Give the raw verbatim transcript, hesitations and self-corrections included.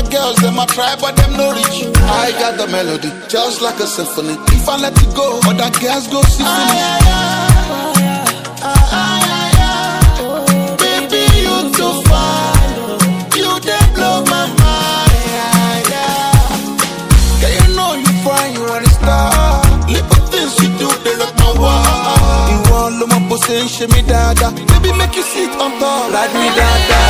girls, them I try, but them no reach. I got the melody, just like a symphony. If I let it go, other girls go see finish. Baby, you too fine. You they blow my mind. Can you know you fine, you want to star? Little things you do, they rock my world. You want love my pussy, shake me dada. Baby, make you sit on top, ride me dada.